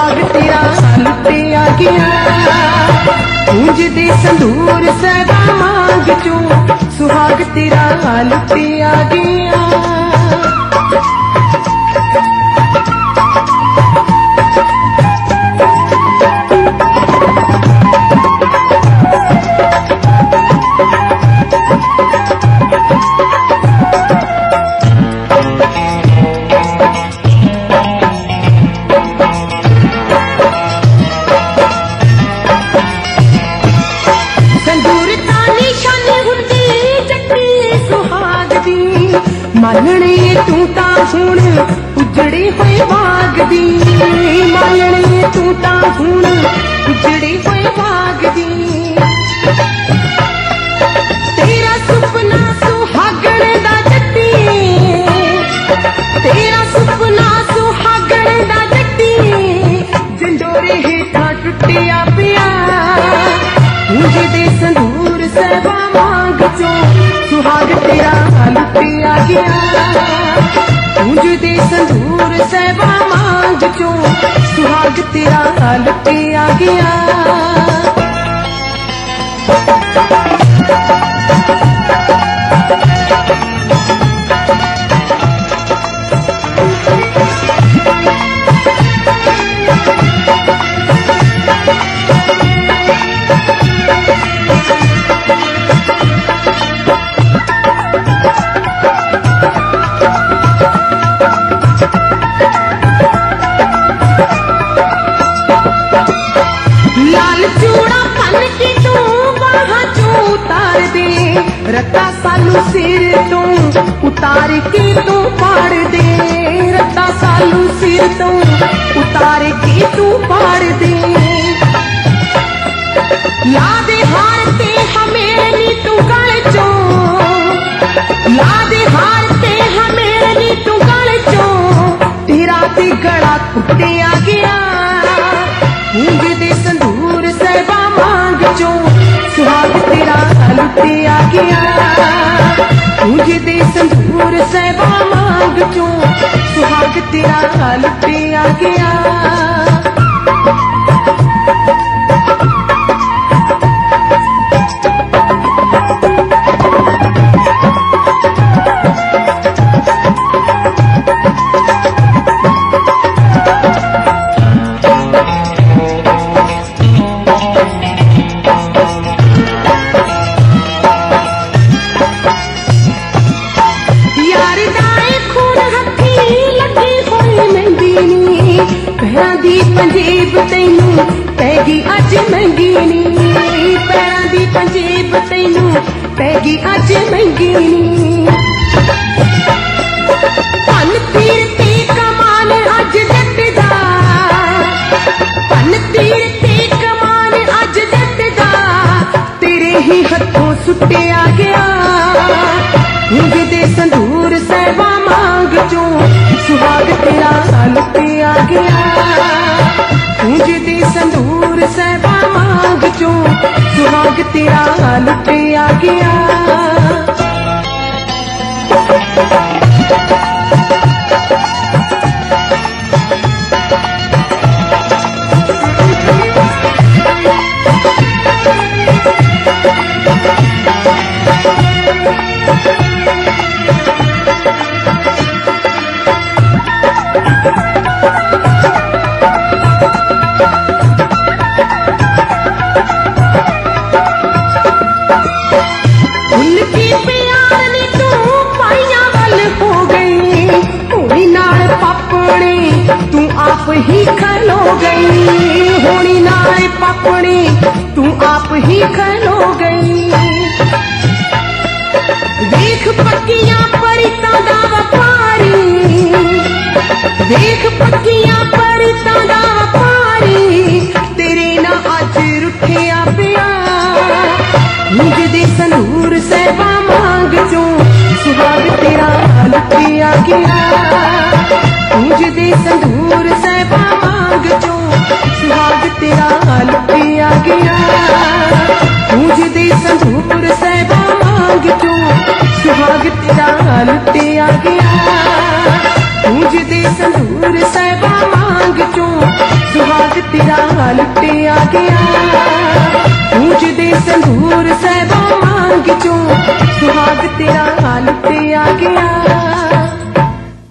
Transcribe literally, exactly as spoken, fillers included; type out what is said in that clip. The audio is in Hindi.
सुहाग तेरा लुटिया गया। गूंजदे संदूर सहबा मांग चो सुहाग तेरा लुटिया गया। मालने तू ता हुण उजड़ी हुई बाग दी, मालने तू ता हुण उजड़ी हुई बाग दी। तेरा सुपना सुहागण दा जट्टी, तेरा सुपना सुहागण दा जट्टी जंडोरे हेठा टुटिया पिया। गूंजदे संदूर सहबा मांग चो सुहाग तेरा लुटिया गया। गूंजदे संदूर सहबा मांग चो सुहाग तेरा लुटिया गया। रत्ता सालू सिर तो उतार के तू पाड़ दे, रत्ता सालू सिर तो उतार के तू पाड़ दे। ला दे हार ते हमें तू गल चो, ला दे हार ते हमें तू गल चो तेरा ते गला टुटिया गया। गूंजदे संदूर सहबा मांग चो सुहाग तेरा लुटिया गया। गूंजदे संदूर सहबा मांग चो सुहाग तेरा लुटिया गया। पैरां दी पंजेब तैनू पैगी अज महंगी नी, पैरां दी पंजेब तैनू पैगी अज महंगी नी। भन तीर ते कमान अज जट दा, भन तीर ते कमान अज जट दा तेरे ही हथों सुटिया गया। गूंजदे संदूर सहबा मांग चो सुहाग तेरा लुटिया गया। गूंजदे संदूर सहबा मांग चो सुहाग तेरा लुटिया गया। आप ही खलो गई होनी नाले पापड़ी तू आप ही खलो गई। देख पक्कियां परितां दा व्यापारी, देख पक्कियां परितां दा व्यापारी तेरे ना अज रुठिया पिया। गूंजदे संदूर सहबा मांग चो सुहाग तेरा लुटिया गया। गूंजदे संदूर सहबा मांग चो सुहाग तेरा लुटिया गया। गूंजदे संदूर सहबा मांग चो सुहाग तेरा लुटिया गया। गूंजदे संदूर सहबा मांग चो सुहाग तेरा लुटे आ गया, पूज दे संदूर सहबा मांग चो, सुहाग तेरा लुटे आ गया।